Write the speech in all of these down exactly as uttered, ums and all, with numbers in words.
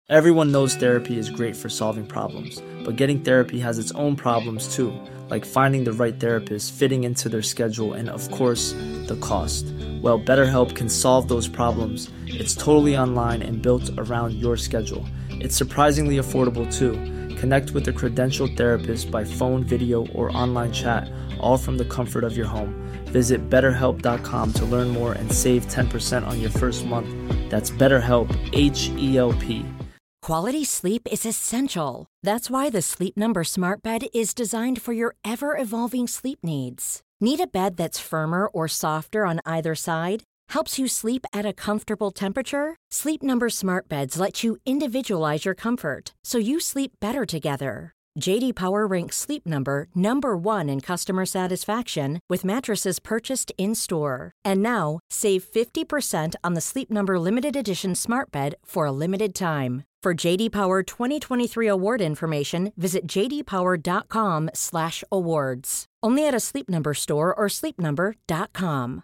Everyone knows therapy is great for solving problems, but getting therapy has its own problems too, like finding the right therapist, fitting into their schedule, and of course, the cost. Well, BetterHelp can solve those problems. It's totally online and built around your schedule. It's surprisingly affordable too. Connect with a credentialed therapist by phone, video, or online chat, all from the comfort of your home. Visit better help dot com to learn more and save ten percent on your first month. That's BetterHelp, H E L P. Quality sleep is essential. That's why the Sleep Number Smart Bed is designed for your ever-evolving sleep needs. Need a bed that's firmer or softer on either side? Helps you sleep at a comfortable temperature? Sleep Number Smart Beds let you individualize your comfort, so you sleep better together. J D Power ranks Sleep Number number one in customer satisfaction with mattresses purchased in-store. And now, save fifty percent on the Sleep Number Limited Edition Smart Bed for a limited time. For J D Power twenty twenty-three award information, visit j d power dot com slash awards. Only at a Sleep Number store or sleep number dot com.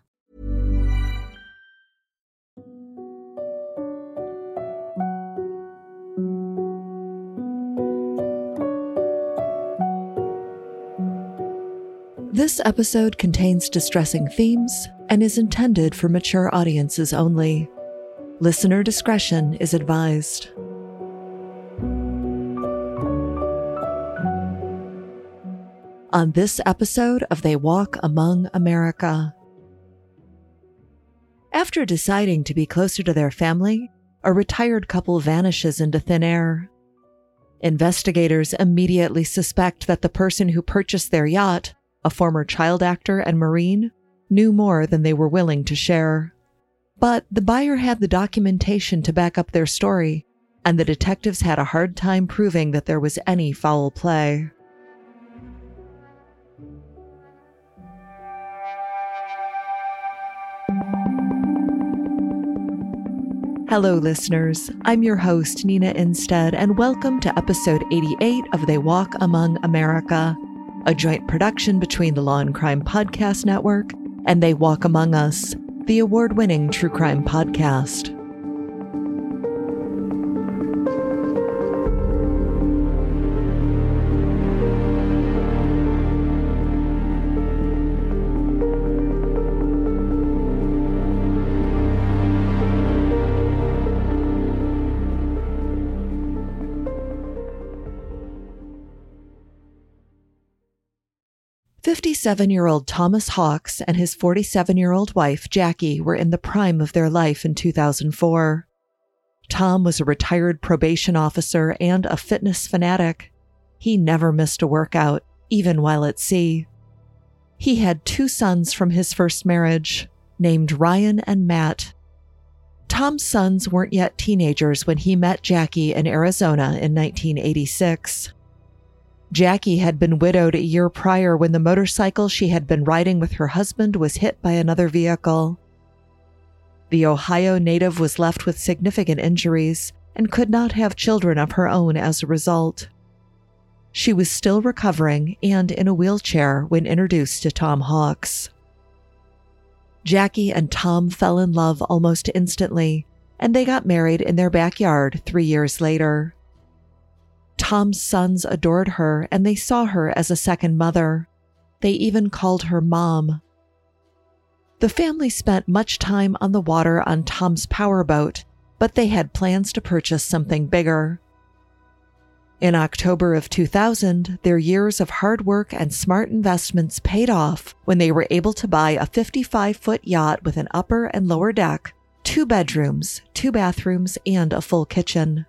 This episode contains distressing themes and is intended for mature audiences only. Listener discretion is advised. On this episode of They Walk Among America. After deciding to be closer to their family, a retired couple vanishes into thin air. Investigators immediately suspect that the person who purchased their yacht, a former child actor and Marine, knew more than they were willing to share. But the buyer had the documentation to back up their story, and the detectives had a hard time proving that there was any foul play. Hello, listeners. I'm your host, Nina Instead, and welcome to episode eighty-eight of They Walk Among America, a joint production between the Law and Crime Podcast Network and They Walk Among Us, the award-winning true crime podcast. fifty-seven-year-old Thomas Hawks and his forty-seven-year-old wife, Jackie, were in the prime of their life in two thousand four. Tom was a retired probation officer and a fitness fanatic. He never missed a workout, even while at sea. He had two sons from his first marriage, named Ryan and Matt. Tom's sons weren't yet teenagers when he met Jackie in Arizona in nineteen eighty-six. Jackie had been widowed a year prior when the motorcycle she had been riding with her husband was hit by another vehicle. The Ohio native was left with significant injuries and could not have children of her own as a result. She was still recovering and in a wheelchair when introduced to Tom Hawks. Jackie and Tom fell in love almost instantly, and they got married in their backyard three years later. Tom's sons adored her, and they saw her as a second mother. They even called her Mom. The family spent much time on the water on Tom's powerboat, but they had plans to purchase something bigger. In October of two thousand, their years of hard work and smart investments paid off when they were able to buy a fifty-five-foot yacht with an upper and lower deck, two bedrooms, two bathrooms, and a full kitchen.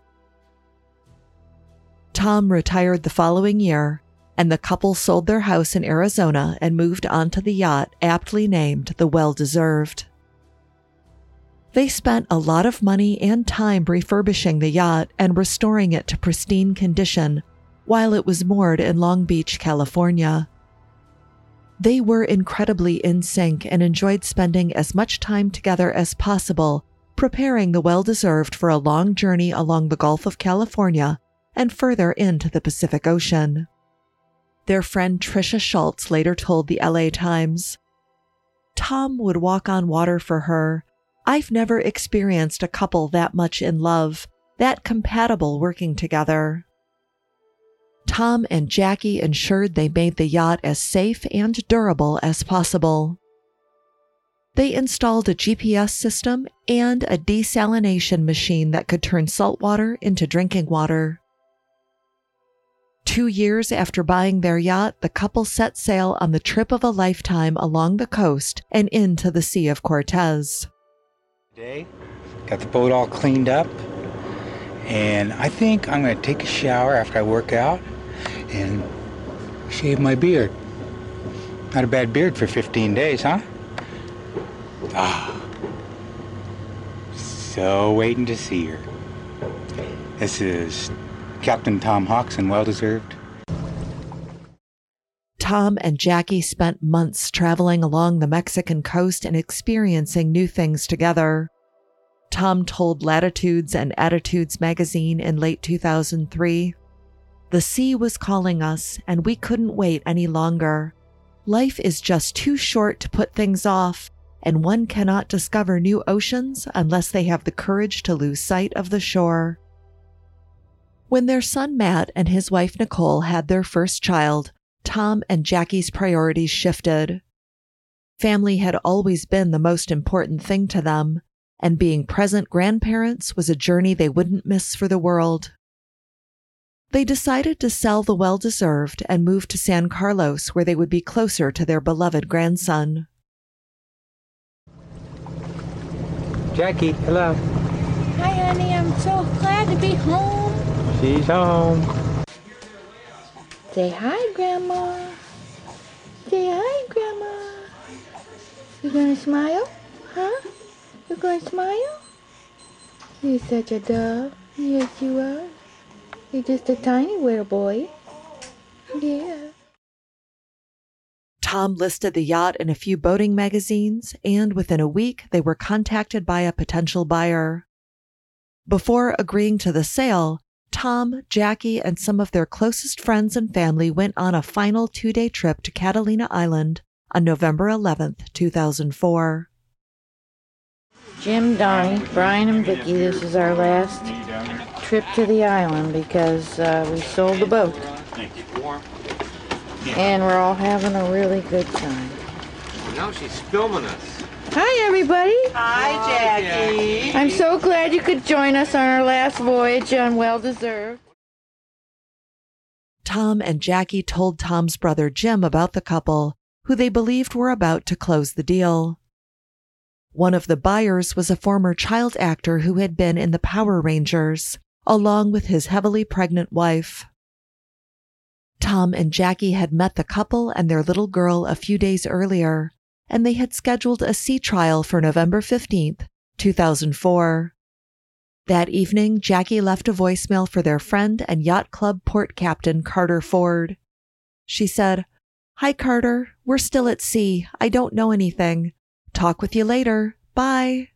Tom retired the following year, and the couple sold their house in Arizona and moved onto the yacht aptly named the Well-Deserved. They spent a lot of money and time refurbishing the yacht and restoring it to pristine condition while it was moored in Long Beach, California. They were incredibly in sync and enjoyed spending as much time together as possible, preparing the Well-Deserved for a long journey along the Gulf of California and further into the Pacific Ocean. Their friend Trisha Schultz later told the L A Times, "Tom would walk on water for her. I've never experienced a couple that much in love. that compatible working together. Tom and Jackie ensured they made the yacht as safe and durable as possible. They installed a G P S system and a desalination machine that could turn salt water into drinking water. Two years after buying their yacht, the couple set sail on the trip of a lifetime along the coast and into the Sea of Cortez. Today, got the boat all cleaned up, and I think I'm going to take a shower after I work out and shave my beard. Not a bad beard for fifteen days, huh? Ah, so waiting to see her. This is Captain Tom Hawks and Well Deserved. Tom and Jackie spent months traveling along the Mexican coast and experiencing new things together. Tom told Latitudes and Attitudes magazine in late two thousand three, "The sea was calling us, and we couldn't wait any longer. Life is just too short to put things off, and one cannot discover new oceans unless they have the courage to lose sight of the shore." When their son Matt and his wife Nicole had their first child, Tom and Jackie's priorities shifted. Family had always been the most important thing to them, and being present grandparents was a journey they wouldn't miss for the world. They decided to sell the Well Deserved and move to San Carlos, where they would be closer to their beloved grandson. Jackie, hello. Hi, honey. I'm so glad to be home. She's home. Say hi, Grandma. Say hi, Grandma. You gonna smile? Huh? You gonna smile? You're such a dove. Yes, you are. You're just a tiny little boy. Yeah. Tom listed the yacht in a few boating magazines, and within a week, they were contacted by a potential buyer. Before agreeing to the sale, Tom, Jackie, and some of their closest friends and family went on a final two-day trip to Catalina Island on November eleventh, two thousand four. Jim, Donnie, Brian, and Vicky, this is our last trip to the island because uh, we sold the boat. And we're all having a really good time. Now she's filming us. Hi, everybody. Hi, Jackie. I'm so glad you could join us on our last voyage on Well Deserved. Tom and Jackie told Tom's brother Jim about the couple, who they believed were about to close the deal. One of the buyers was a former child actor who had been in the Power Rangers, along with his heavily pregnant wife. Tom and Jackie had met the couple and their little girl a few days earlier, and they had scheduled a sea trial for November fifteenth, two thousand four. That evening, Jackie left a voicemail for their friend and yacht club port captain Carter Ford. She said, "Hi, Carter. We're still at sea. I don't know anything. Talk with you later. Bye."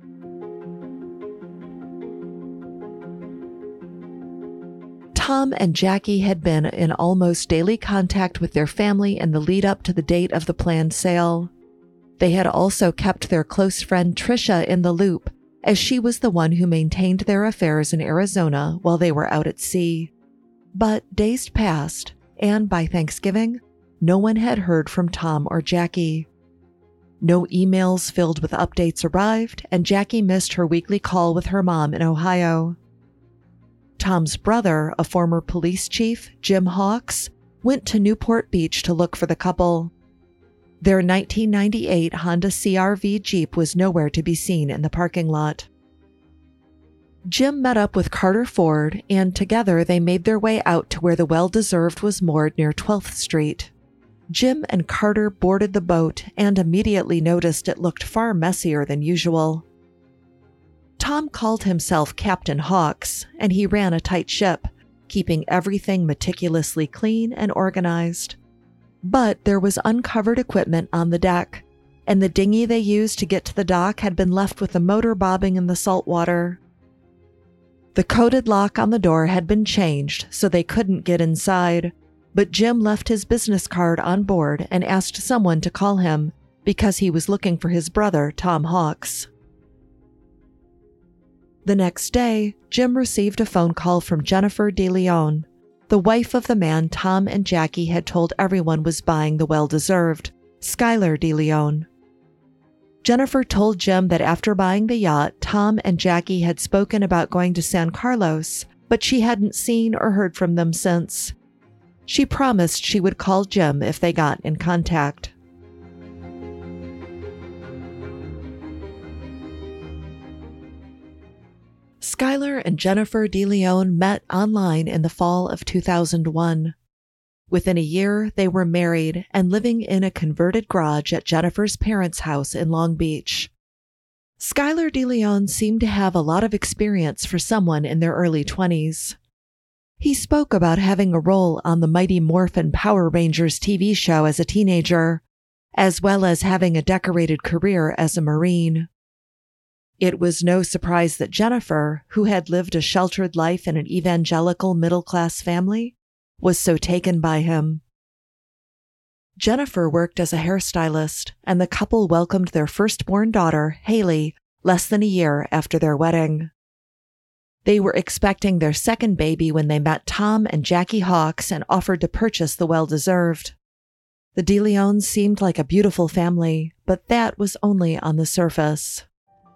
Tom and Jackie had been in almost daily contact with their family in the lead up to the date of the planned sale. They had also kept their close friend Tricia in the loop, as she was the one who maintained their affairs in Arizona while they were out at sea. But days passed, and by Thanksgiving, no one had heard from Tom or Jackie. No emails filled with updates arrived, and Jackie missed her weekly call with her mom in Ohio. Tom's brother, a former police chief, Jim Hawks, went to Newport Beach to look for the couple. Their nineteen ninety-eight Honda C R V Jeep was nowhere to be seen in the parking lot. Jim met up with Carter Ford, and together they made their way out to where the Well Deserved was moored near twelfth Street. Jim and Carter boarded the boat and immediately noticed it looked far messier than usual. Tom called himself Captain Hawks, and he ran a tight ship, keeping everything meticulously clean and organized. But there was uncovered equipment on the deck, and the dinghy they used to get to the dock had been left with the motor bobbing in the salt water. The coded lock on the door had been changed, so they couldn't get inside, but Jim left his business card on board and asked someone to call him because he was looking for his brother, Tom Hawks. The next day, Jim received a phone call from Jennifer DeLeon, the wife of the man Tom and Jackie had told everyone was buying the well-deserved, Skylar DeLeon. Jennifer told Jim that after buying the yacht, Tom and Jackie had spoken about going to San Carlos, but she hadn't seen or heard from them since. She promised she would call Jim if they got in contact. Skylar and Jennifer DeLeon met online in the fall of two thousand one. Within a year, they were married and living in a converted garage at Jennifer's parents' house in Long Beach. Skylar DeLeon seemed to have a lot of experience for someone in their early twenties. He spoke about having a role on the Mighty Morphin Power Rangers T V show as a teenager, as well as having a decorated career as a Marine. It was no surprise that Jennifer, who had lived a sheltered life in an evangelical middle-class family, was so taken by him. Jennifer worked as a hairstylist, and the couple welcomed their firstborn daughter, Haley, less than a year after their wedding. They were expecting their second baby when they met Tom and Jackie Hawks and offered to purchase the well-deserved. The DeLeons seemed like a beautiful family, but that was only on the surface.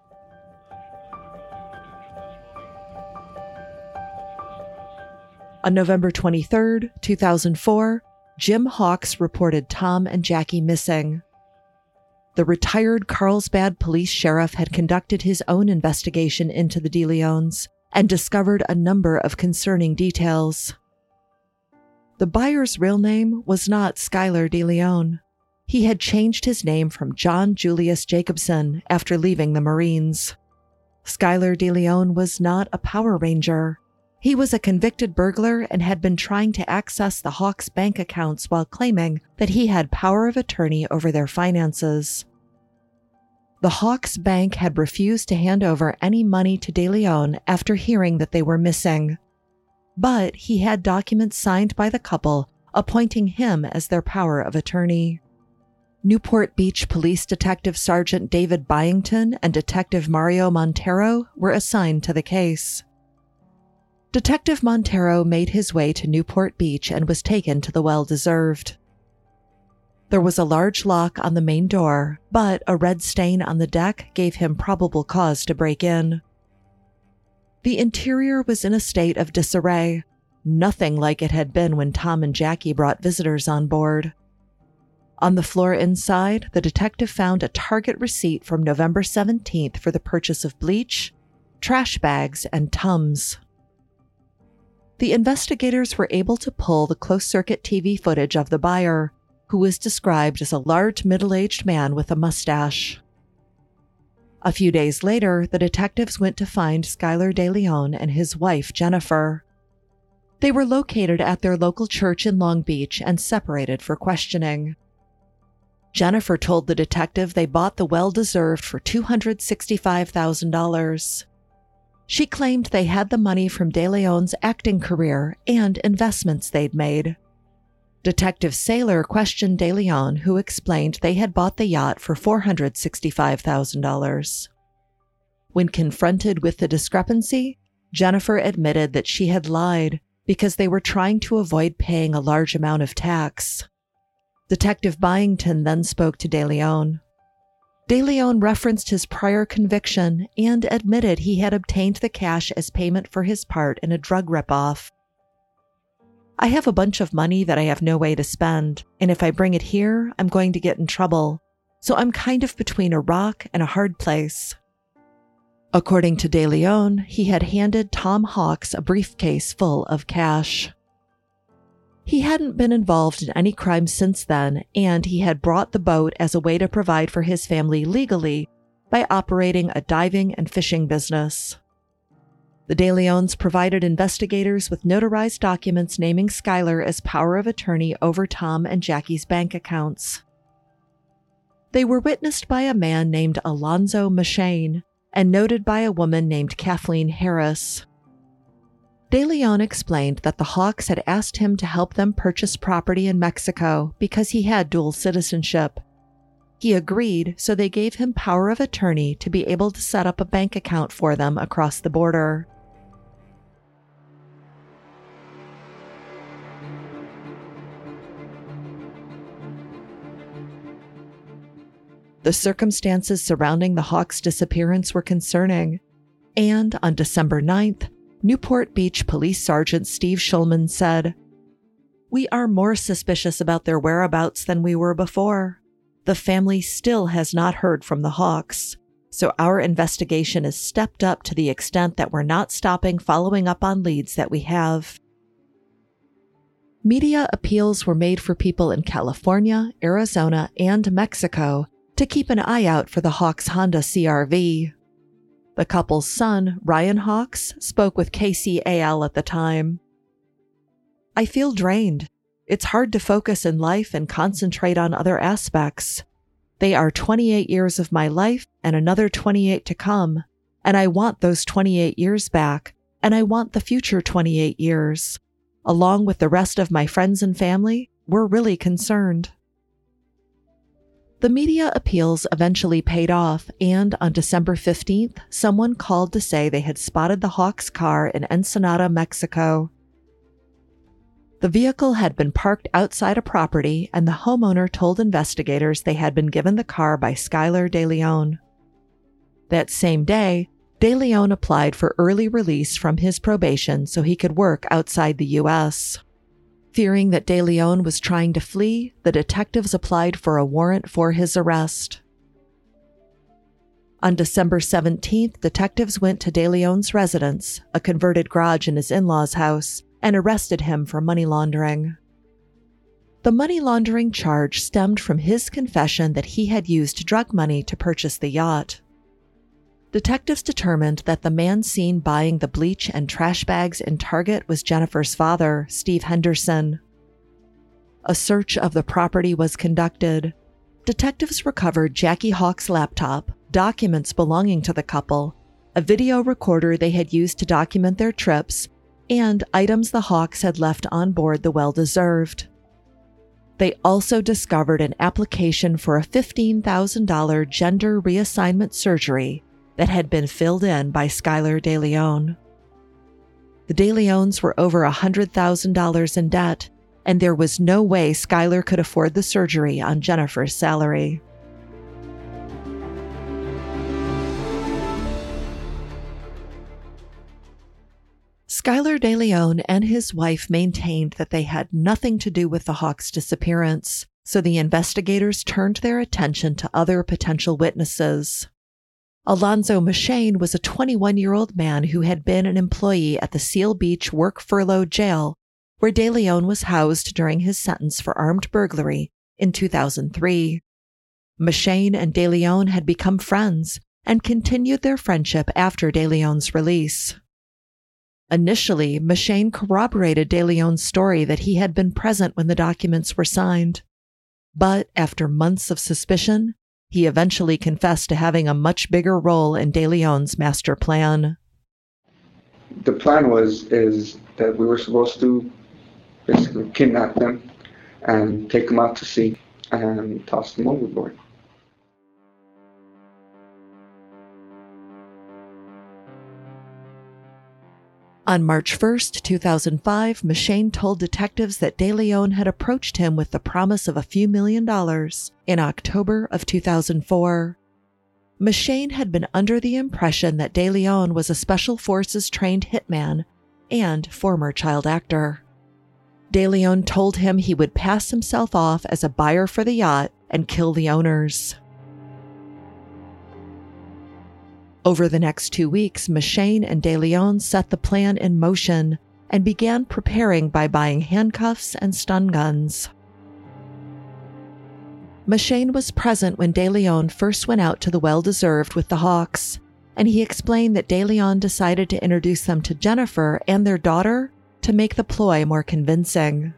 On November twenty-third, two thousand four, Jim Hawks reported Tom and Jackie missing. The retired Carlsbad police sheriff had conducted his own investigation into the DeLeons and discovered a number of concerning details. The buyer's real name was not Skylar DeLeon. He had changed his name from John Julius Jacobson after leaving the Marines. Skylar DeLeon was not a Power Ranger. He was a convicted burglar and had been trying to access the Hawks' bank accounts while claiming that he had power of attorney over their finances. The Hawks' bank had refused to hand over any money to DeLeon after hearing that they were missing. But he had documents signed by the couple appointing him as their power of attorney. Newport Beach Police Detective Sergeant David Byington and Detective Mario Montero were assigned to the case. Detective Montero made his way to Newport Beach and was taken to the well-deserved. There was a large lock on the main door, but a red stain on the deck gave him probable cause to break in. The interior was in a state of disarray, nothing like it had been when Tom and Jackie brought visitors on board. On the floor inside, the detective found a Target receipt from November seventeenth for the purchase of bleach, trash bags, and Tums. The investigators were able to pull the closed-circuit T V footage of the buyer, who was described as a large middle-aged man with a mustache. A few days later, the detectives went to find Skylar DeLeon and his wife, Jennifer. They were located at their local church in Long Beach and separated for questioning. Jennifer told the detective they bought the well-deserved for two hundred sixty-five thousand dollars. She claimed they had the money from DeLeon's acting career and investments they'd made. Detective Saylor questioned DeLeon, who explained they had bought the yacht for four hundred sixty-five thousand dollars. When confronted with the discrepancy, Jennifer admitted that she had lied because they were trying to avoid paying a large amount of tax. Detective Byington then spoke to DeLeon. DeLeon referenced his prior conviction and admitted he had obtained the cash as payment for his part in a drug ripoff. I have a bunch of money that I have no way to spend, and if I bring it here, I'm going to get in trouble, so I'm kind of between a rock and a hard place. According to DeLeon, he had handed Tom Hawks a briefcase full of cash. He hadn't been involved in any crimes since then, and he had brought the boat as a way to provide for his family legally by operating a diving and fishing business. The DeLeons provided investigators with notarized documents naming Skylar as power of attorney over Tom and Jackie's bank accounts. They were witnessed by a man named Alonzo Machane and noted by a woman named Kathleen Harris. DeLeon explained that the Hawks had asked him to help them purchase property in Mexico because he had dual citizenship. He agreed, so they gave him power of attorney to be able to set up a bank account for them across the border. The circumstances surrounding the Hawks' disappearance were concerning, and on December ninth, Newport Beach Police Sergeant Steve Schulman said, "We are more suspicious about their whereabouts than we were before. The family still has not heard from the Hawks, so our investigation is stepped up to the extent that we're not stopping following up on leads that we have." Media appeals were made for people in California, Arizona, and Mexico to keep an eye out for the Hawks' Honda C R V. The couple's son, Ryan Hawks, spoke with K C A L at the time. "I feel drained. It's hard to focus in life and concentrate on other aspects. They are twenty-eight years of my life and another twenty-eight to come, and I want those twenty-eight years back, and I want the future twenty-eight years. Along with the rest of my friends and family, we're really concerned." The media appeals eventually paid off, and on December fifteenth, someone called to say they had spotted the Hawks' car in Ensenada, Mexico. The vehicle had been parked outside a property, and the homeowner told investigators they had been given the car by Skylar De Leon. That same day, De Leon applied for early release from his probation so he could work outside the U S Fearing that De Leon was trying to flee, the detectives applied for a warrant for his arrest. On December seventeenth, detectives went to De Leon's residence, a converted garage in his in-laws' house, and arrested him for money laundering. The money laundering charge stemmed from his confession that he had used drug money to purchase the yacht. Detectives determined that the man seen buying the bleach and trash bags in Target was Jennifer's father, Steve Henderson. A search of the property was conducted. Detectives recovered Jackie Hawks' laptop, documents belonging to the couple, a video recorder they had used to document their trips, and items the Hawks had left on board the Well-Deserved. They also discovered an application for a fifteen thousand dollars gender reassignment surgery that had been filled in by Skylar De Leon. The De Leons were over one hundred thousand dollars in debt, and there was no way Skylar could afford the surgery on Jennifer's salary. Skylar De Leon and his wife maintained that they had nothing to do with the Hawks' disappearance, so the investigators turned their attention to other potential witnesses. Alonzo Machane was a twenty-one-year-old man who had been an employee at the Seal Beach Work Furlough Jail, where De Leon was housed during his sentence for armed burglary in two thousand three. Machane and De Leon had become friends and continued their friendship after De Leon's release. Initially, Machane corroborated De Leon's story that he had been present when the documents were signed. But after months of suspicion, he eventually confessed to having a much bigger role in De Leon's master plan. The plan was is that we were supposed to basically kidnap them and take them out to sea and toss them overboard. On March first, two thousand five, Machane told detectives that De Leon had approached him with the promise of a few million dollars in October of two thousand four. Machane had been under the impression that De Leon was a Special Forces trained hitman and former child actor. De Leon told him he would pass himself off as a buyer for the yacht and kill the owners. Over the next two weeks, Machane and De Leon set the plan in motion and began preparing by buying handcuffs and stun guns. Machane was present when De Leon first went out to the Well-Deserved with the Hawks, and he explained that De Leon decided to introduce them to Jennifer and their daughter to make the ploy more convincing.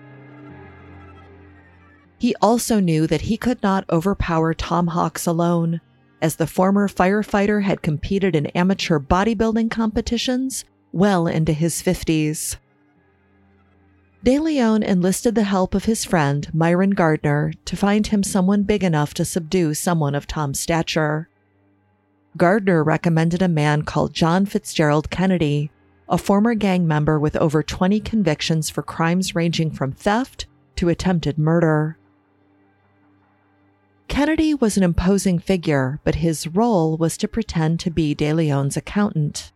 He also knew that he could not overpower Tom Hawks alone, as the former firefighter had competed in amateur bodybuilding competitions well into his fifties. De Leon enlisted the help of his friend, Myron Gardner, to find him someone big enough to subdue someone of Tom's stature. Gardner recommended a man called John Fitzgerald Kennedy, a former gang member with over twenty convictions for crimes ranging from theft to attempted murder. Kennedy was an imposing figure, but his role was to pretend to be De Leon's accountant.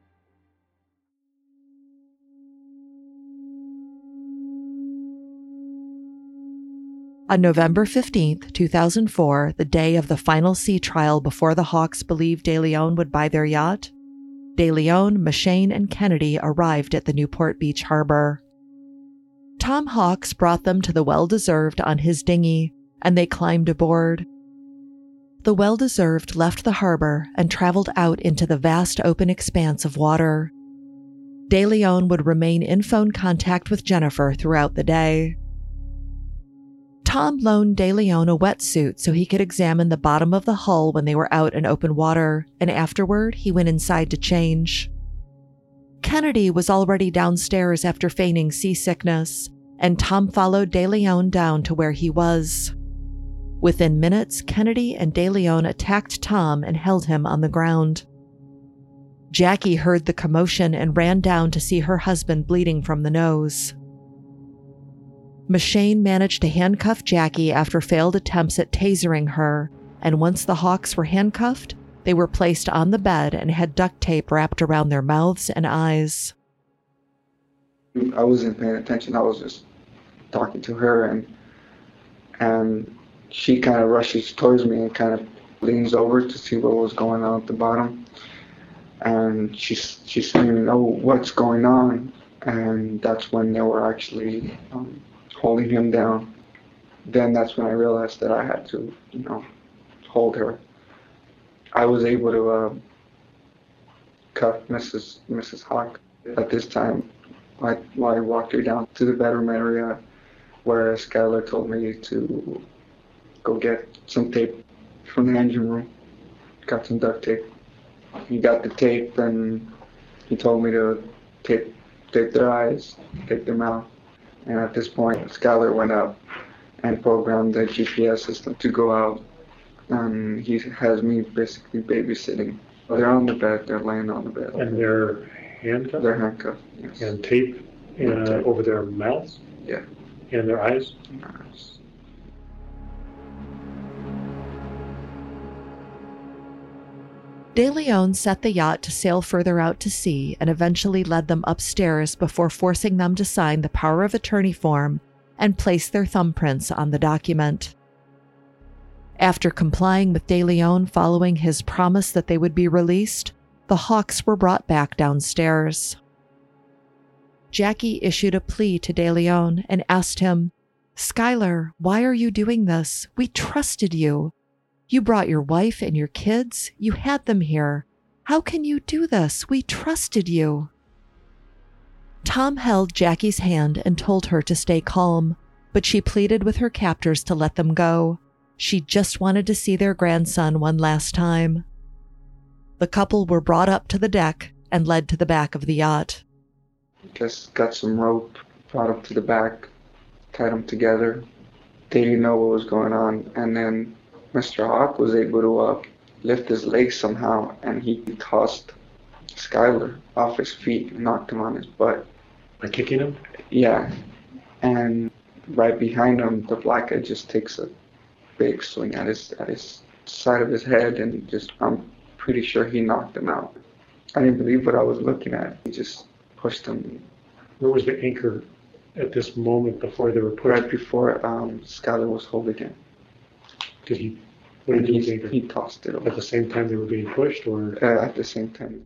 On November fifteenth, two thousand four, the day of the final sea trial before the Hawks believed De Leon would buy their yacht, De Leon, Meshane, and Kennedy arrived at the Newport Beach harbor. Tom Hawks brought them to the Well-Deserved on his dinghy, and they climbed aboard. The Well-Deserved left the harbor and traveled out into the vast open expanse of water. De Leon would remain in phone contact with Jennifer throughout the day. Tom loaned De Leon a wetsuit so he could examine the bottom of the hull when they were out in open water, and afterward he went inside to change. Kennedy was already downstairs after feigning seasickness, and Tom followed De Leon down to where he was. Within minutes, Kennedy and De Leon attacked Tom and held him on the ground. Jackie heard the commotion and ran down to see her husband bleeding from the nose. Meshane managed to handcuff Jackie after failed attempts at tasering her, and once the Hawks were handcuffed, they were placed on the bed and had duct tape wrapped around their mouths and eyes. I wasn't paying attention. I was just talking to her, and and she kind of rushes towards me and kind of leans over to see what was going on at the bottom. And she's she's screaming, "Oh, what's going on?" And that's when they were actually um, holding him down. Then that's when I realized that I had to, you know, hold her. I was able to uh, cuff Missus Missus Hawk. At this time, I, I walked her down to the bedroom area where Skylar told me to go get some tape from the engine room. Got some duct tape. He got the tape and he told me to tape, tape their eyes, tape their mouth. And at this point, Skylar went up and programmed the G P S system to go out. And he has me basically babysitting. They're on the bed, they're laying on the bed. And they're handcuffed? They're handcuffed, yes. And tape, uh, and tape over their mouths? Yeah. And their eyes? Nice. De Leon set the yacht to sail further out to sea and eventually led them upstairs before forcing them to sign the power of attorney form and place their thumbprints on the document. After complying with De Leon following his promise that they would be released, the Hawks were brought back downstairs. Jackie issued a plea to De Leon and asked him, "Skylar, why are you doing this? We trusted you. You brought your wife and your kids. You had them here. How can you do this? We trusted you." Tom held Jackie's hand and told her to stay calm, but she pleaded with her captors to let them go. She just wanted to see their grandson one last time. The couple were brought up to the deck and led to the back of the yacht. Just got some rope, brought them to the back, tied them together. They didn't know what was going on, and then Mister Hawk was able to uh, lift his legs somehow, and he tossed Skylar off his feet and knocked him on his butt. By kicking him? Yeah. And right behind him, the black guy just takes a big swing at his at his side of his head, and just, I'm pretty sure he knocked him out. I didn't believe what I was looking at. He just pushed him. Where was the anchor at this moment before they were pushed? Right before um, Skylar was holding him. Did he, what did And he he, do? he tossed it over. At the same time they were being pushed, or? Uh, at the same time.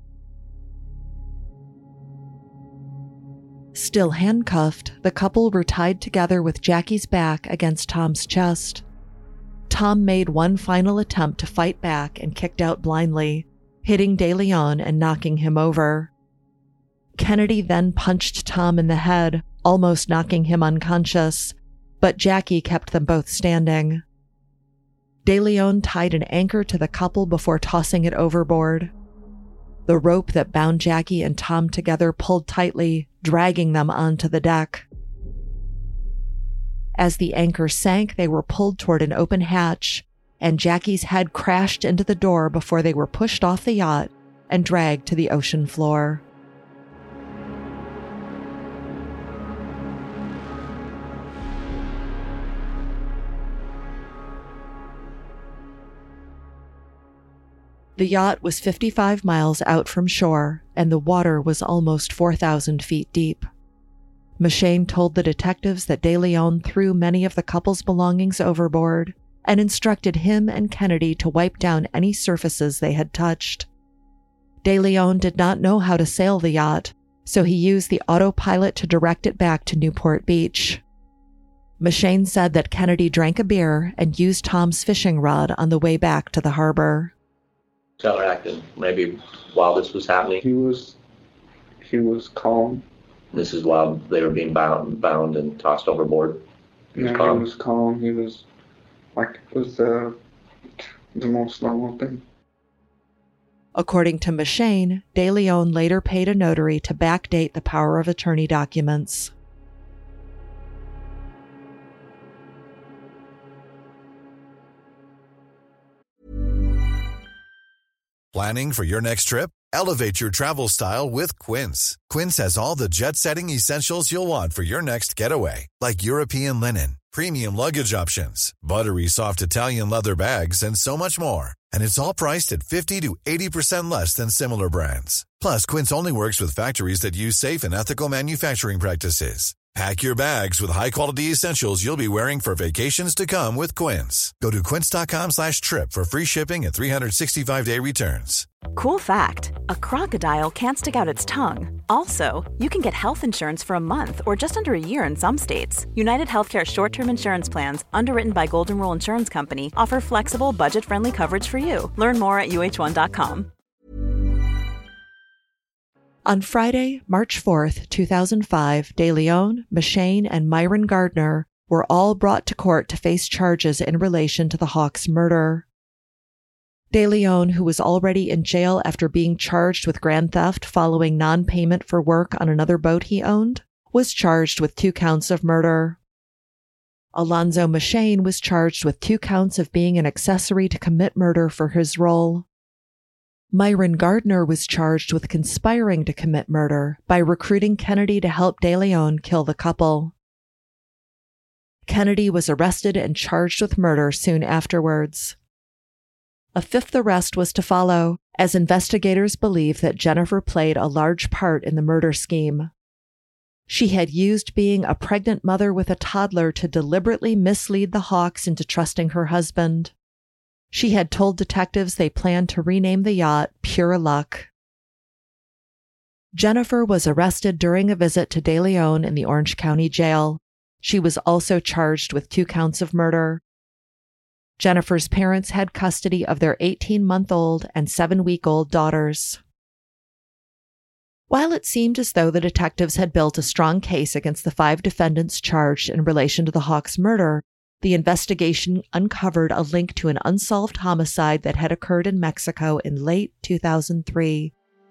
Still handcuffed, the couple were tied together with Jackie's back against Tom's chest. Tom made one final attempt to fight back and kicked out blindly, hitting De Leon and knocking him over. Kennedy then punched Tom in the head, almost knocking him unconscious, but Jackie kept them both standing. De Leon tied an anchor to the couple before tossing it overboard. The rope that bound Jackie and Tom together pulled tightly, dragging them onto the deck. As the anchor sank, they were pulled toward an open hatch, and Jackie's head crashed into the door before they were pushed off the yacht and dragged to the ocean floor. The yacht was fifty-five miles out from shore, and the water was almost four thousand feet deep. Machane told the detectives that De Leon threw many of the couple's belongings overboard and instructed him and Kennedy to wipe down any surfaces they had touched. De Leon did not know how to sail the yacht, so he used the autopilot to direct it back to Newport Beach. Machane said that Kennedy drank a beer and used Tom's fishing rod on the way back to the harbor. Teller acted maybe while this was happening. He was, he was calm. This is while they were being bound, bound and tossed overboard. He was yeah, calm. He was calm. He was like it was the the most normal thing. According to Machane, De Leon later paid a notary to backdate the power of attorney documents. Planning for your next trip? Elevate your travel style with Quince. Quince has all the jet-setting essentials you'll want for your next getaway, like European linen, premium luggage options, buttery soft Italian leather bags, and so much more. And it's all priced at fifty to eighty percent less than similar brands. Plus, Quince only works with factories that use safe and ethical manufacturing practices. Pack your bags with high-quality essentials you'll be wearing for vacations to come with Quince. Go to quince.com slash trip for free shipping and three sixty-five day returns. Cool fact, a crocodile can't stick out its tongue. Also, you can get health insurance for a month or just under a year in some states. United Healthcare short-term insurance plans, underwritten by Golden Rule Insurance Company, offer flexible, budget-friendly coverage for you. Learn more at U H one dot com. On Friday, March fourth, two thousand five, De Leon, Machane, and Myron Gardner were all brought to court to face charges in relation to the Hawks murder. De Leon, who was already in jail after being charged with grand theft following non-payment for work on another boat he owned, was charged with two counts of murder. Alonzo Machane was charged with two counts of being an accessory to commit murder for his role. Myron Gardner was charged with conspiring to commit murder by recruiting Kennedy to help De Leon kill the couple. Kennedy was arrested and charged with murder soon afterwards. A fifth arrest was to follow, as investigators believe that Jennifer played a large part in the murder scheme. She had used being a pregnant mother with a toddler to deliberately mislead the Hawks into trusting her husband. She had told detectives they planned to rename the yacht Pure Luck. Jennifer was arrested during a visit to De Leon in the Orange County Jail. She was also charged with two counts of murder. Jennifer's parents had custody of their eighteen-month-old and seven-week-old daughters. While it seemed as though the detectives had built a strong case against the five defendants charged in relation to the Hawks murder, the investigation uncovered a link to an unsolved homicide that had occurred in Mexico in late two thousand three.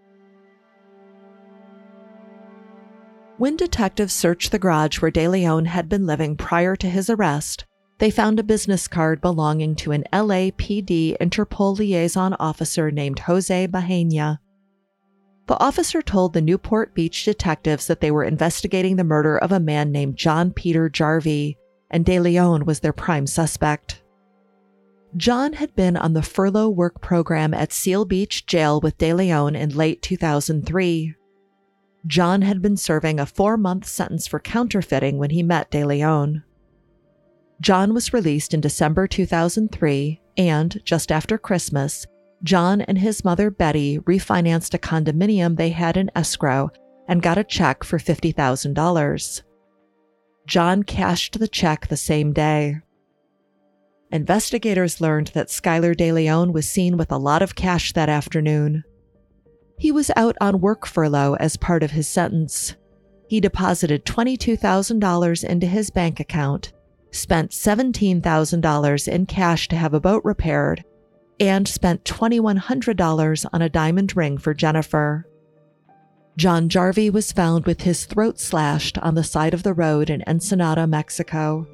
When detectives searched the garage where De Leon had been living prior to his arrest, they found a business card belonging to an L A P D Interpol liaison officer named Jose Bahena. The officer told the Newport Beach detectives that they were investigating the murder of a man named John Peter Jarvie, and De Leon was their prime suspect. John had been on the furlough work program at Seal Beach Jail with De Leon in late two thousand three. John had been serving a four-month sentence for counterfeiting when he met De Leon. John was released in December two thousand three, and, just after Christmas, John and his mother Betty refinanced a condominium they had in escrow and got a check for fifty thousand dollars. John cashed the check the same day. Investigators learned that Skylar De Leon was seen with a lot of cash that afternoon. He was out on work furlough as part of his sentence. He deposited twenty-two thousand dollars into his bank account, spent seventeen thousand dollars in cash to have a boat repaired, and spent two thousand one hundred dollars on a diamond ring for Jennifer. John Jarvis was found with his throat slashed on the side of the road in Ensenada, Mexico.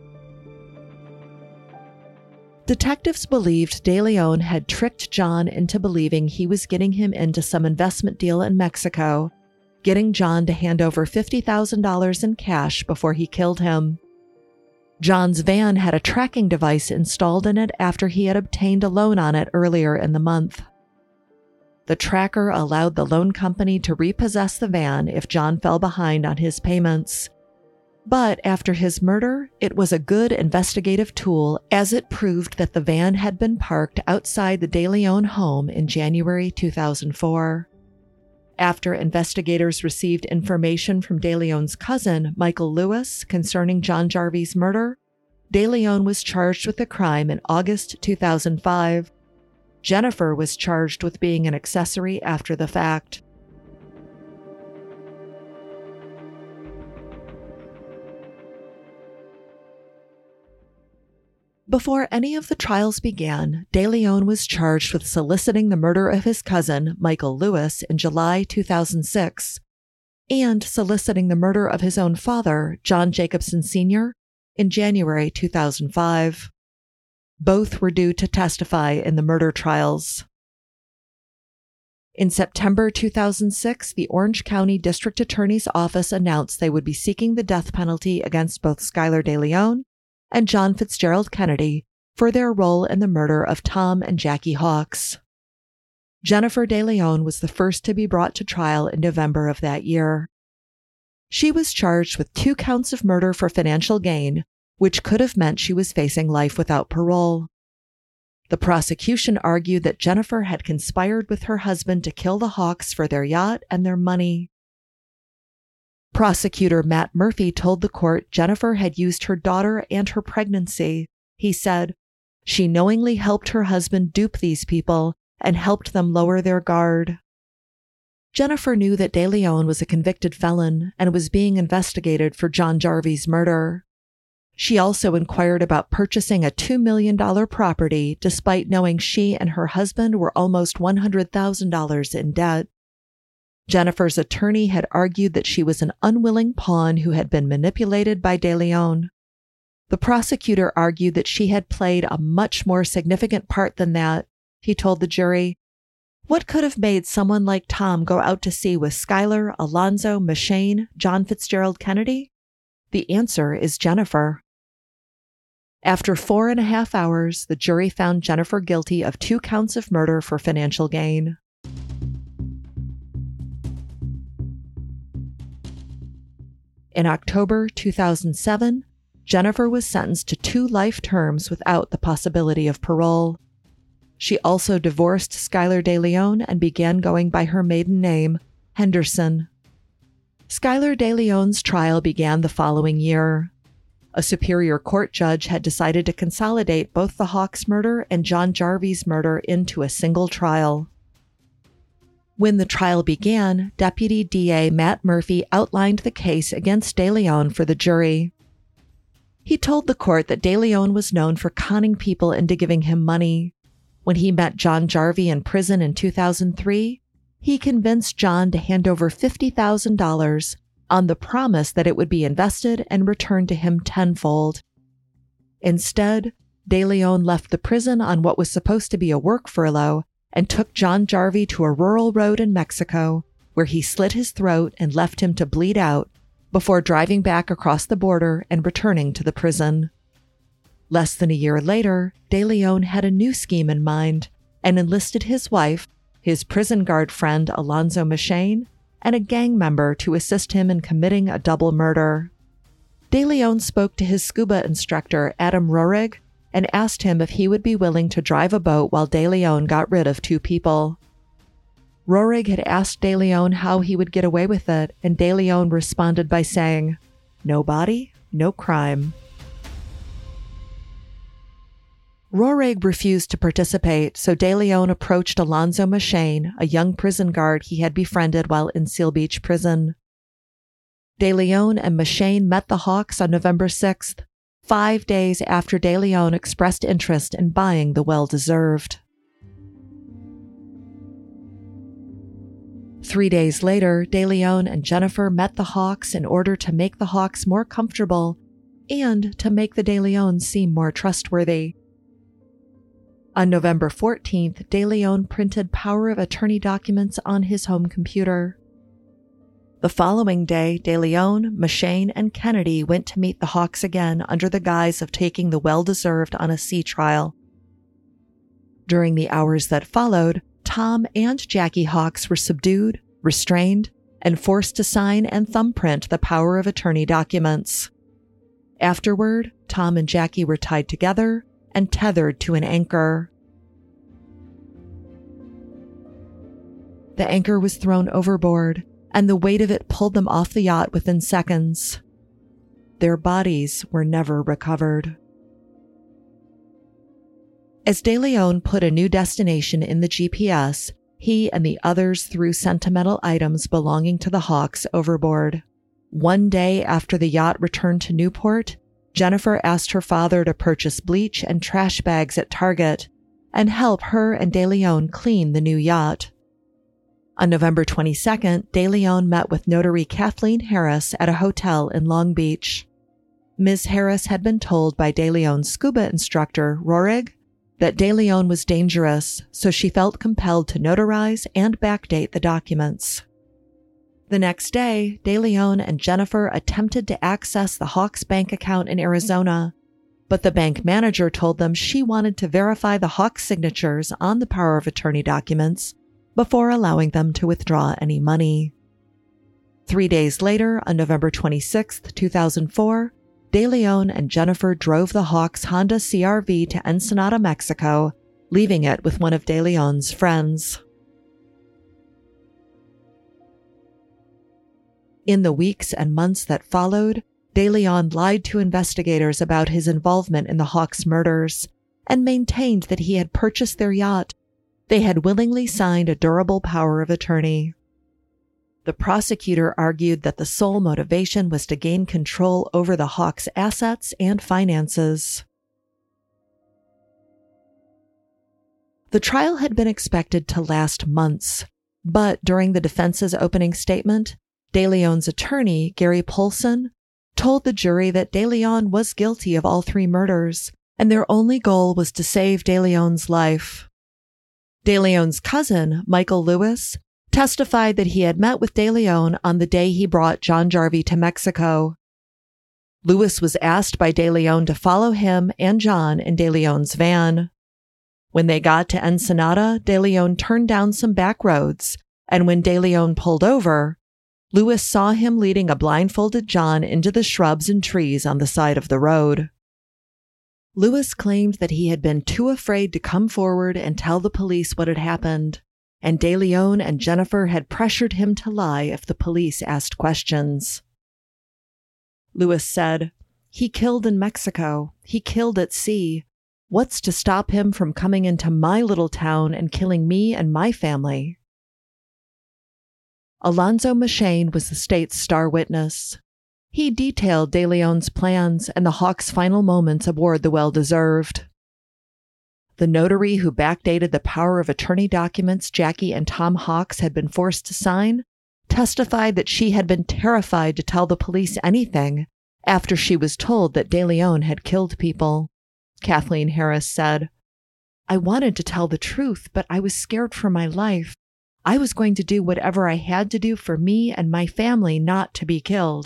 Detectives believed De Leon had tricked John into believing he was getting him into some investment deal in Mexico, getting John to hand over fifty thousand dollars in cash before he killed him. John's van had a tracking device installed in it after he had obtained a loan on it earlier in the month. The tracker allowed the loan company to repossess the van if John fell behind on his payments. But after his murder, it was a good investigative tool as it proved that the van had been parked outside the De Leon home in January two thousand four. After investigators received information from De Leon's cousin, Michael Lewis, concerning John Jarvis' murder, De Leon was charged with the crime in August two thousand five. Jennifer was charged with being an accessory after the fact. Before any of the trials began, De Leon was charged with soliciting the murder of his cousin, Michael Lewis, in July two thousand six, and soliciting the murder of his own father, John Jacobson Senior, in January two thousand five. Both were due to testify in the murder trials. In September two thousand six, the Orange County District Attorney's Office announced they would be seeking the death penalty against both Skylar De Leon and John Fitzgerald Kennedy for their role in the murder of Tom and Jackie Hawks. Jennifer De Leon was the first to be brought to trial in November of that year. She was charged with two counts of murder for financial gain, which could have meant she was facing life without parole. The prosecution argued that Jennifer had conspired with her husband to kill the Hawks for their yacht and their money. Prosecutor Matt Murphy told the court Jennifer had used her daughter and her pregnancy. He said, "She knowingly helped her husband dupe these people and helped them lower their guard." Jennifer knew that De Leon was a convicted felon and was being investigated for John Jarvis' murder. She also inquired about purchasing a two million dollars property despite knowing she and her husband were almost one hundred thousand dollars in debt. Jennifer's attorney had argued that she was an unwilling pawn who had been manipulated by De Leon. The prosecutor argued that she had played a much more significant part than that. He told the jury, "What could have made someone like Tom go out to sea with Skylar, Alonzo, Machane, John Fitzgerald Kennedy? The answer is Jennifer." After four and a half hours, the jury found Jennifer guilty of two counts of murder for financial gain. In October two thousand seven, Jennifer was sentenced to two life terms without the possibility of parole. She also divorced Skylar De Leon and began going by her maiden name, Henderson. Skylar De Leon's trial began the following year. A Superior Court judge had decided to consolidate both the Hawks murder and John Jarvis' murder into a single trial. When the trial began, Deputy D A Matt Murphy outlined the case against De Leon for the jury. He told the court that De Leon was known for conning people into giving him money. When he met John Jarvis in prison in two thousand three, he convinced John to hand over fifty thousand dollars on the promise that it would be invested and returned to him tenfold. Instead, De Leon left the prison on what was supposed to be a work furlough and took John Jarvis to a rural road in Mexico, where he slit his throat and left him to bleed out before driving back across the border and returning to the prison. Less than a year later, De Leon had a new scheme in mind and enlisted his wife, his prison guard friend Alonzo Machane, and a gang member to assist him in committing a double murder. De Leon spoke to his scuba instructor, Adam Rohrig, and asked him if he would be willing to drive a boat while De Leon got rid of two people. Rohrig had asked De Leon how he would get away with it, and De Leon responded by saying, "No body, no crime." Rohrig refused to participate, so De Leon approached Alonzo Machane, a young prison guard he had befriended while in Seal Beach Prison. De Leon and Machane met the Hawks on November sixth, five days after De Leon expressed interest in buying the well-deserved. Three days later, DeLeon and Jennifer met the Hawks in order to make the Hawks more comfortable and to make the DeLeons seem more trustworthy. On November fourteenth, DeLeon printed power of attorney documents on his home computer. The following day, DeLeon, Machane, and Kennedy went to meet the Hawks again under the guise of taking the well-deserved on a sea trial. During the hours that followed, Tom and Jackie Hawks were subdued, restrained, and forced to sign and thumbprint the power of attorney documents. Afterward, Tom and Jackie were tied together and tethered to an anchor. The anchor was thrown overboard, and the weight of it pulled them off the yacht within seconds. Their bodies were never recovered. As DeLeon put a new destination in the G P S, he and the others threw sentimental items belonging to the Hawks overboard. One day after the yacht returned to Newport, Jennifer asked her father to purchase bleach and trash bags at Target and help her and DeLeon clean the new yacht. On November twenty-second, DeLeon met with notary Kathleen Harris at a hotel in Long Beach. Miz Harris had been told by DeLeon's scuba instructor, Rorig, that DeLeon was dangerous, so she felt compelled to notarize and backdate the documents. The next day, DeLeon and Jennifer attempted to access the Hawks' bank account in Arizona, but the bank manager told them she wanted to verify the Hawks' signatures on the power of attorney documents before allowing them to withdraw any money. Three days later, on November twenty-sixth, two thousand four, DeLeon and Jennifer drove the Hawks' Honda C R V to Ensenada, Mexico, leaving it with one of DeLeon's friends. In the weeks and months that followed, DeLeon lied to investigators about his involvement in the Hawks' murders and maintained that he had purchased their yacht. They had willingly signed a durable power of attorney. The prosecutor argued that the sole motivation was to gain control over the Hawks' assets and finances. The trial had been expected to last months, but during the defense's opening statement, DeLeon's attorney, Gary Polson, told the jury that DeLeon was guilty of all three murders, and their only goal was to save DeLeon's life. DeLeon's cousin, Michael Lewis, testified that he had met with DeLeon on the day he brought John Jarvie to Mexico. Lewis was asked by DeLeon to follow him and John in DeLeon's van. When they got to Ensenada, DeLeon turned down some back roads, and when DeLeon pulled over, Lewis saw him leading a blindfolded John into the shrubs and trees on the side of the road. Lewis claimed that he had been too afraid to come forward and tell the police what had happened, and DeLeon and Jennifer had pressured him to lie if the police asked questions. Lewis said, "He killed in Mexico. He killed at sea. What's to stop him from coming into my little town and killing me and my family?" Alonzo Machane was the state's star witness. He detailed DeLeon's plans and the Hawks' final moments aboard the Well-Deserved. The notary who backdated the power of attorney documents Jackie and Tom Hawks had been forced to sign testified that she had been terrified to tell the police anything after she was told that DeLeon had killed people. Kathleen Harris said, "I wanted to tell the truth, but I was scared for my life. I was going to do whatever I had to do for me and my family not to be killed."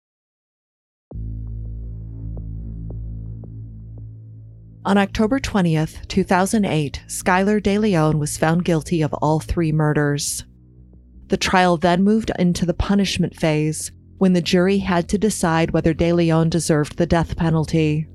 On October twentieth, two thousand eight, Skylar DeLeon was found guilty of all three murders. The trial then moved into the punishment phase, when the jury had to decide whether DeLeon deserved the death penalty.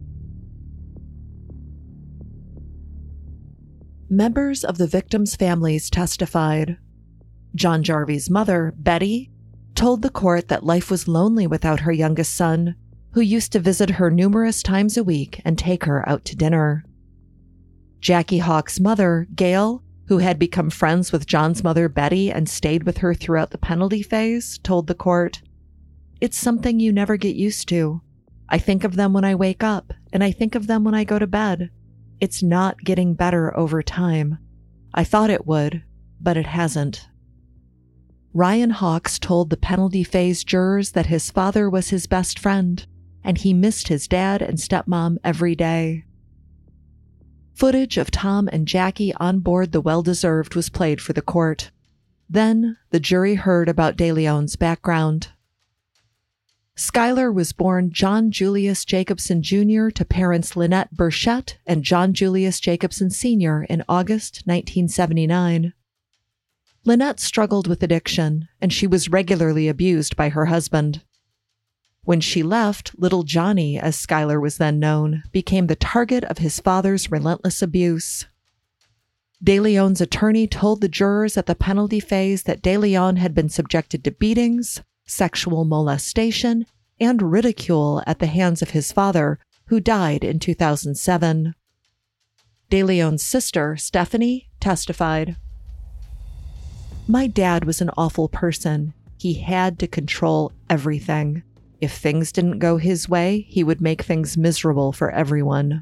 Members of the victims' families testified. John Jarvie's mother, Betty, told the court that life was lonely without her youngest son, who used to visit her numerous times a week and take her out to dinner. Jackie Hawks' mother, Gail, who had become friends with John's mother, Betty, and stayed with her throughout the penalty phase, told the court, "It's something you never get used to. I think of them when I wake up, and I think of them when I go to bed. It's not getting better over time. I thought it would, but it hasn't." Ryan Hawks told the penalty phase jurors that his father was his best friend, and he missed his dad and stepmom every day. Footage of Tom and Jackie on board the Well-Deserved was played for the court. Then, the jury heard about DeLeon's background. Skylar was born John Julius Jacobson Junior to parents Lynette Burchett and John Julius Jacobson Senior in August nineteen seventy-nine. Lynette struggled with addiction, and she was regularly abused by her husband. When she left, little Johnny, as Skylar was then known, became the target of his father's relentless abuse. DeLeon's attorney told the jurors at the penalty phase that DeLeon had been subjected to beatings, sexual molestation, and ridicule at the hands of his father, who died in two thousand seven. DeLeon's sister, Stephanie, testified, "My dad was an awful person. He had to control everything. If things didn't go his way, he would make things miserable for everyone."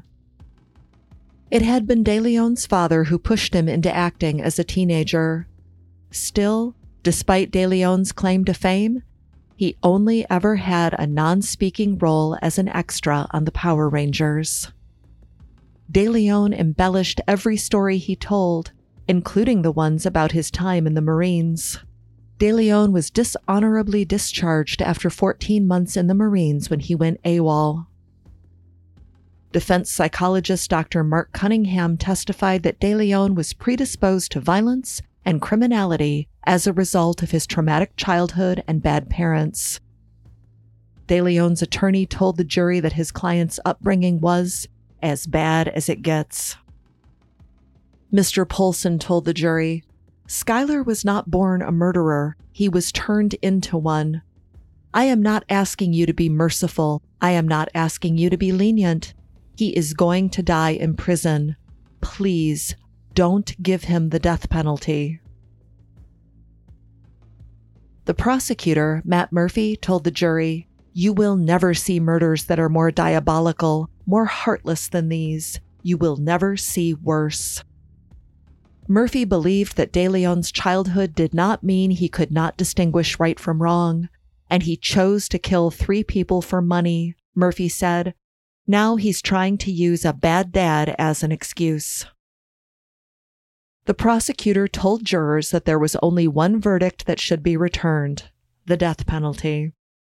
It had been DeLeon's father who pushed him into acting as a teenager. Still, despite DeLeon's claim to fame, he only ever had a non-speaking role as an extra on the Power Rangers. DeLeon embellished every story he told, including the ones about his time in the Marines. DeLeon was dishonorably discharged after fourteen months in the Marines when he went AWOL. Defense psychologist Doctor Mark Cunningham testified that DeLeon was predisposed to violence and criminality as a result of his traumatic childhood and bad parents. DeLeon's attorney told the jury that his client's upbringing was as bad as it gets. Mister Polson told the jury, "Skylar was not born a murderer. He was turned into one. I am not asking you to be merciful. I am not asking you to be lenient. He is going to die in prison. Please, don't give him the death penalty." The prosecutor, Matt Murphy, told the jury, "You will never see murders that are more diabolical, more heartless than these. You will never see worse." Murphy believed that DeLeon's childhood did not mean he could not distinguish right from wrong, and he chose to kill three people for money, Murphy said. Now he's trying to use a bad dad as an excuse. The prosecutor told jurors that there was only one verdict that should be returned: the death penalty.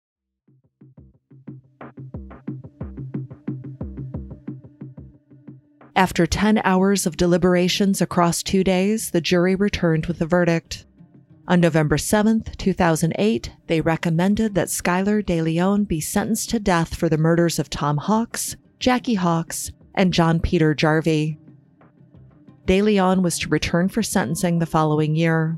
After ten hours of deliberations across two days, the jury returned with a verdict. On November seventh, two thousand eight, they recommended that Skylar DeLeon be sentenced to death for the murders of Tom Hawks, Jackie Hawks, and John Peter Jarvie. DeLeon was to return for sentencing the following year.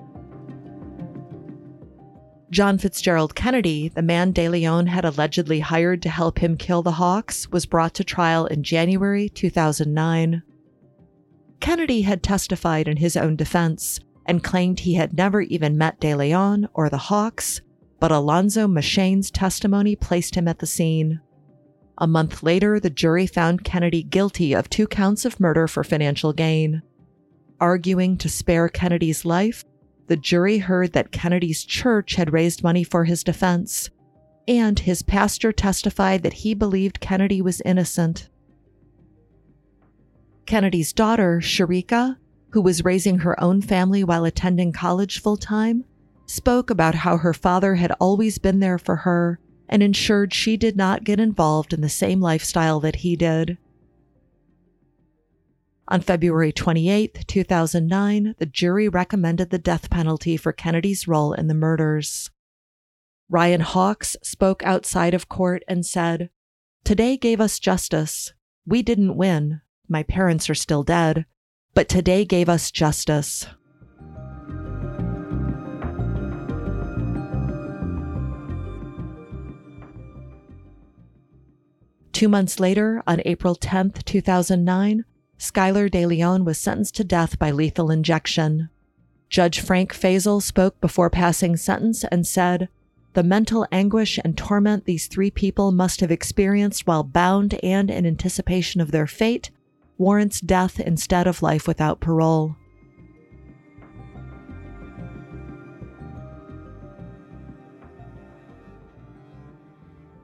John Fitzgerald Kennedy, the man DeLeon had allegedly hired to help him kill the Hawks, was brought to trial in January two thousand nine. Kennedy had testified in his own defense and claimed he had never even met DeLeon or the Hawks, but Alonzo Machane's testimony placed him at the scene. A month later, the jury found Kennedy guilty of two counts of murder for financial gain. Arguing to spare Kennedy's life, the jury heard that Kennedy's church had raised money for his defense, and his pastor testified that he believed Kennedy was innocent. Kennedy's daughter, Sharika, who was raising her own family while attending college full-time, spoke about how her father had always been there for her and ensured she did not get involved in the same lifestyle that he did. On February twenty-eighth, two thousand nine, the jury recommended the death penalty for Kennedy's role in the murders. Ryan Hawks spoke outside of court and said, "Today gave us justice. We didn't win. My parents are still dead. But today gave us justice." Two months later, on April tenth, two thousand nine, Skylar DeLeon was sentenced to death by lethal injection. Judge Frank Faisal spoke before passing sentence and said, "The mental anguish and torment these three people must have experienced while bound and in anticipation of their fate warrants death instead of life without parole."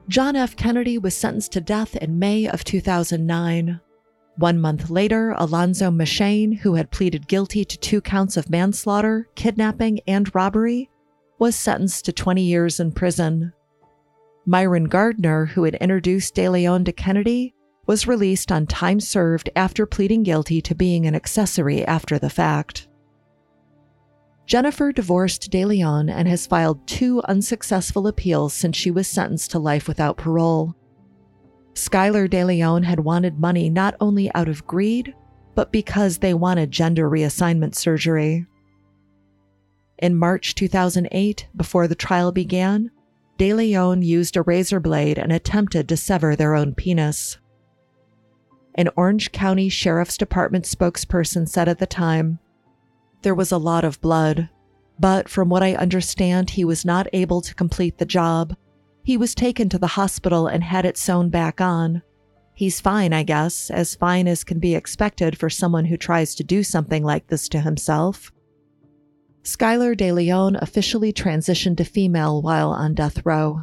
John F. Kennedy was sentenced to death in May of two thousand nine. One month later, Alonzo Machane, who had pleaded guilty to two counts of manslaughter, kidnapping, and robbery, was sentenced to twenty years in prison. Myron Gardner, who had introduced De Leon to Kennedy, was released on time served after pleading guilty to being an accessory after the fact. Jennifer divorced De Leon and has filed two unsuccessful appeals since she was sentenced to life without parole. Skylar De Leon had wanted money not only out of greed, but because they wanted gender reassignment surgery. In March two thousand eight, before the trial began, De Leon used a razor blade and attempted to sever their own penis. An Orange County Sheriff's Department spokesperson said at the time, "There was a lot of blood, but from what I understand, he was not able to complete the job. He was taken to the hospital and had it sewn back on. He's fine, I guess, as fine as can be expected for someone who tries to do something like this to himself." Skylar De Leon officially transitioned to female while on death row.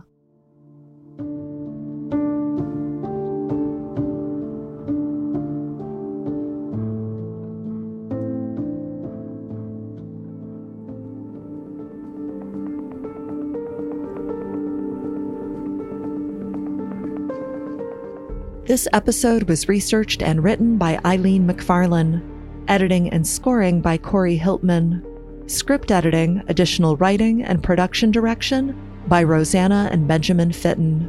This episode was researched and written by Eileen McFarlane, editing and scoring by Corey Hiltman, script editing, additional writing, and production direction by Rosanna and Benjamin Fitton.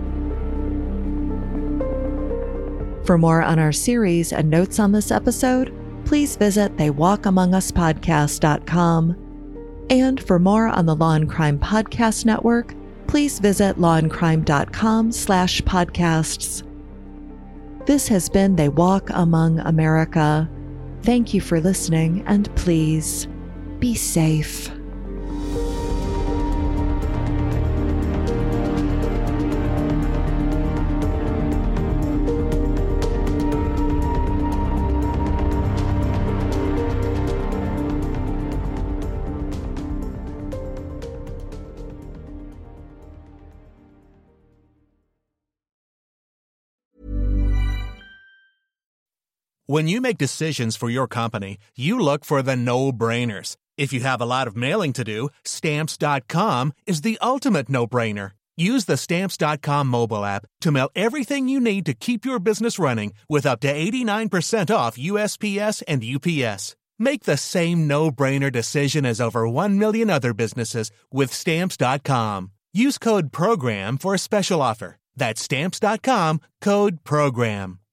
For more on our series and notes on this episode, please visit they walk among us podcast dot com. And for more on the Law and Crime Podcast Network, please visit law and crime dot com slash podcasts. This has been They Walk Among America. Thank you for listening, and please, be safe. When you make decisions for your company, you look for the no-brainers. If you have a lot of mailing to do, Stamps dot com is the ultimate no-brainer. Use the Stamps dot com mobile app to mail everything you need to keep your business running with up to eighty-nine percent off U S P S and U P S. Make the same no-brainer decision as over one million other businesses with Stamps dot com. Use code PROGRAM for a special offer. That's Stamps dot com, code PROGRAM.